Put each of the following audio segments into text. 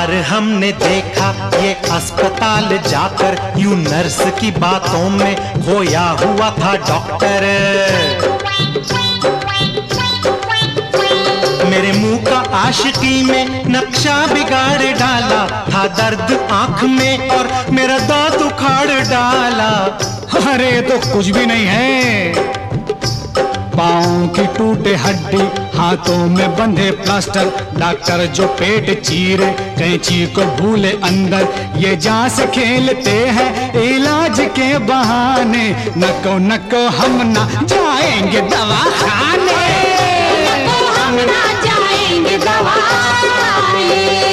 बार हमने देखा ये अस्पताल जाकर, यूं नर्स की बातों में खोया हुआ था डॉक्टर। मेरे मुंह का आशिकी में नक्शा बिगाड़ डाला था, दर्द आंख में और मेरा दांत उखाड़ डाला। अरे तो कुछ भी नहीं है, पाँव की टूटे हड्डी, हाथों में बंधे प्लास्टर, डॉक्टर जो पेट चीरे कैंची को भूले अंदर, ये जान से खेलते हैं इलाज के बहाने। नको नको हम ना जाएंगे दवाखाने, नको हम ना जाएंगे दवाखाने।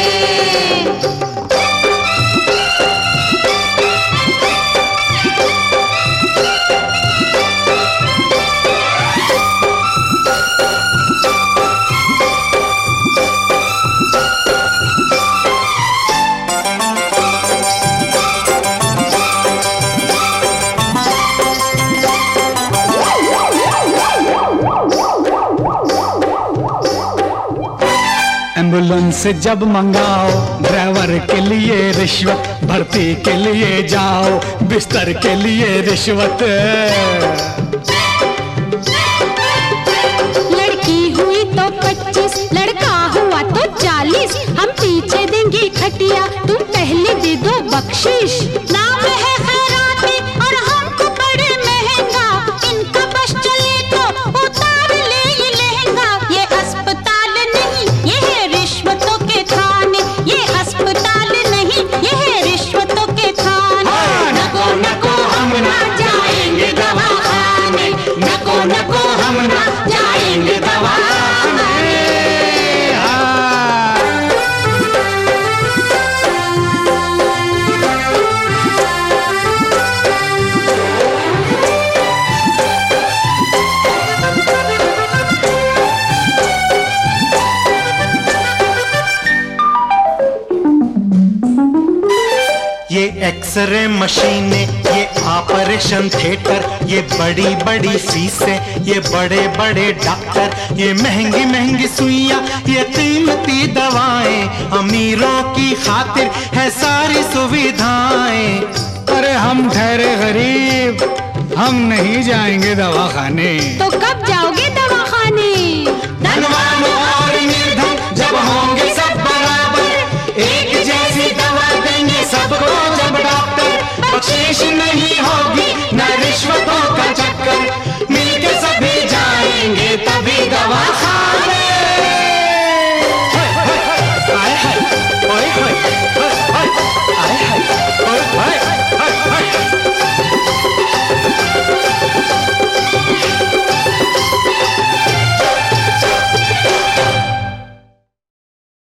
एम्बुलेंस जब मंगाओ, ड्राइवर के लिए रिश्वत, भर्ती के लिए जाओ, बिस्तर के लिए रिश्वत। लड़की हुई तो 25, लड़का हुआ तो 40, हम पीछे देंगे खटिया, तुम पहले दे दो बख्शिश। नाम है खैराती और हमको बड़े महंगा, इनका बस चले तो उतार ले ये लहंगा। ये अस्पताल नहीं ये है रिश्वतों के खाने, ये अस्पताल नहीं ये है रिश्वतों के खाने। नको नको हम ना जाएंगे दवाखाने, नको नको हम ना जाएंगे दवाखाने। ये एक्सरे मशीनें, ये ऑपरेशन थिएटर, ये बड़ी बड़ी फीसें, ये बड़े बड़े डॉक्टर, ये महंगी महंगी सुइयां, ये कीमती दवाएं, अमीरों की खातिर है सारी सुविधाएं। अरे हम ठहरे गरीब, हम नहीं जाएंगे दवाखाने। तो कब जाओगे दवाखाने? धनवान